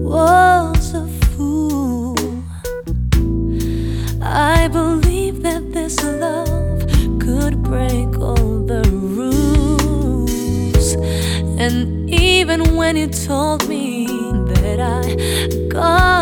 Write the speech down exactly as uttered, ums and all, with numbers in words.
was a fool. I believed that this love could break all the rules. And even when you told me that I got